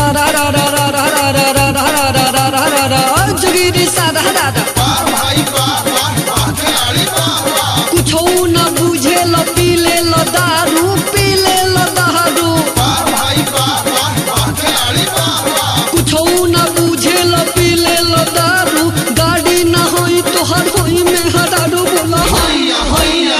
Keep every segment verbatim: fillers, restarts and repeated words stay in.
सारा रा रा रा रा रा रा रा रा रा रा रा रा रा रा जोगिरी सारा रा रा कुछो न बुझे ल पी ले ल दारू पी ले ल दारू कुछो न बुझे ल पी ले ल दारू गाड़ी न होई तोहर होई में हरारू बोला हैया हैया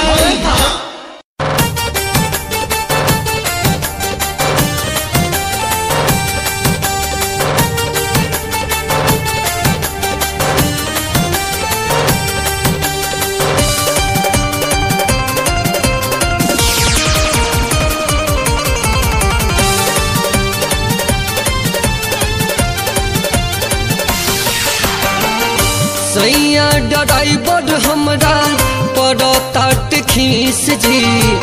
सैया ड्राइवर हमरा पड़ताट खीस जी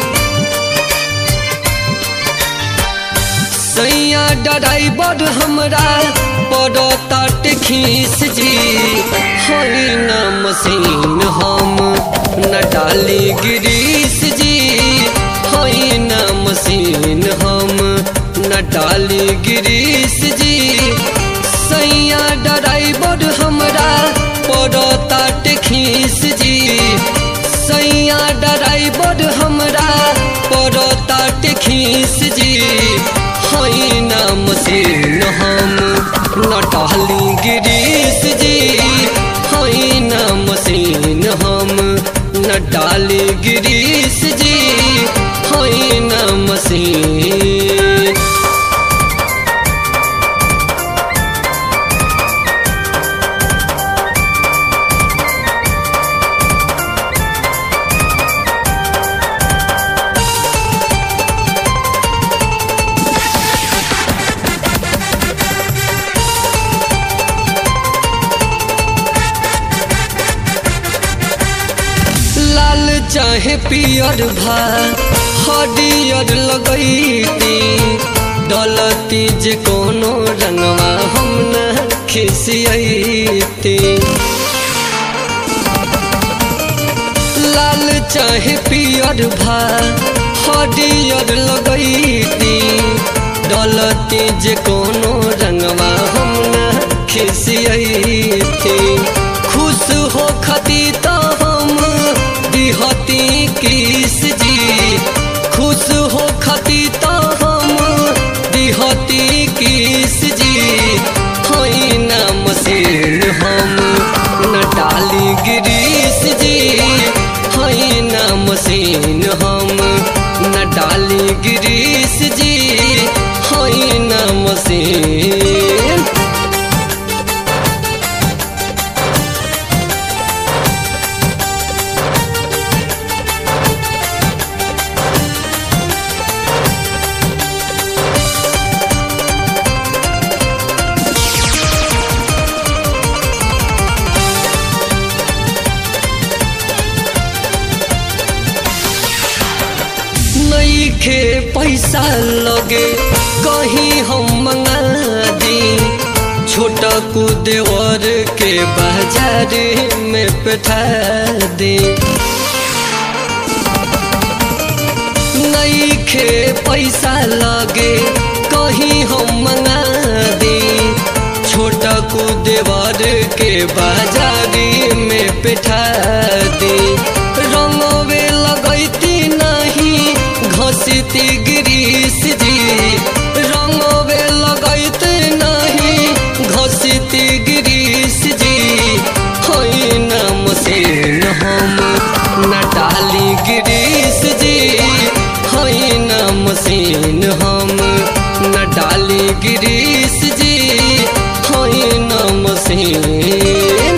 सैया ड्राइवर हमरा पड़ताट खीस जी होई ना मशीन हम न डाली गिरीस जी होई ना मशीन हम न डाली गिरीस जी सैया ड्राइवर हमरा पड़ताट खीस जी सैया ड्राइवर हमरा पड़ताट खीस जी होई ना मशीन हम न डाली गिरीस जी होई ना मशीन हम न डाली गिरीस जी होई ना मशीन चाहे पियर भा हरियर लगैती डलती जे कोनो रंगवा हम न खिसियती लाल चाहे पियर भा हरियर लगैती डलती जे कोनो रंगवा हम न खिसियती खुश हो खती तो हम दिहती किस जी खुश हो खती तो हम दिहती किस जी होई ना मशीन हम न डाली गिरीस जी होई ना मशीन हम न डाली गिरीस जी होई ना मशीन के पैसा लगे कहीं हम मंगा दी छोटा को देवर के बाजार में बैठा दे नई के पैसा लगे कहीं हम मंगा दी छोटा को देवर के बाजार में बैठा दे रंगवे लगैती नहीं घसीती गिरीस जी रंगवे लगैते नहीं घसीती गिरीस जी होई ना मशीन हम न डाली गिरीस जी होई ना मशीन हम न डाली गिरीस जी होई ना मशीन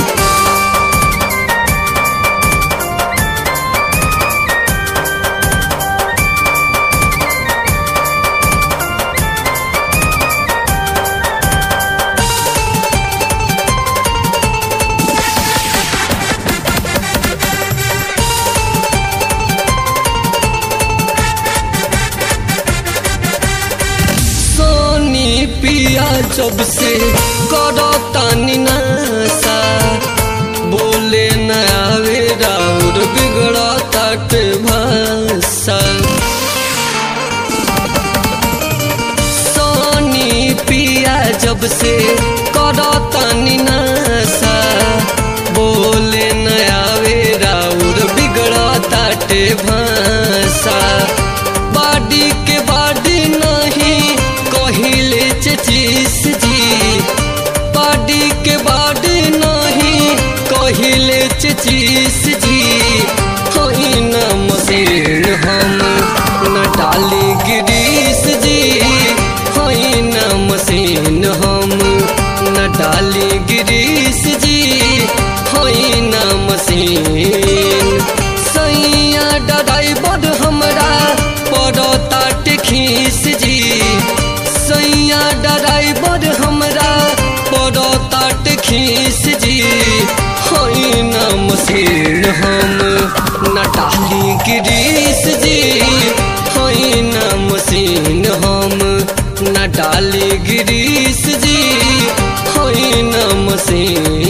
पिया जब से करो तानी नशा बोले न आवे राउर बिगड़ा ताट भाषा सोनी पिया जब से करतानी नशा बोले न आवे राउर बिगड़ताटे भाषा बाडी के बाडी नहीं कहिले चचीस जी बाडी के बाडी नहीं कहिले चचीस जी होई न मशीन हम न डाली गिरीश जी होई न मशीन हम न डाली गिरीश जी होई न मशीन सैया ड्राइवर हमरा पड़ताट खीस जी सैया ड्राइवर हमरा पड़ताट खीस जी होई न मशीन हम न डाली गिरीश जी होई न मशीन हम न डाली गिरीश जी होई न मशीन।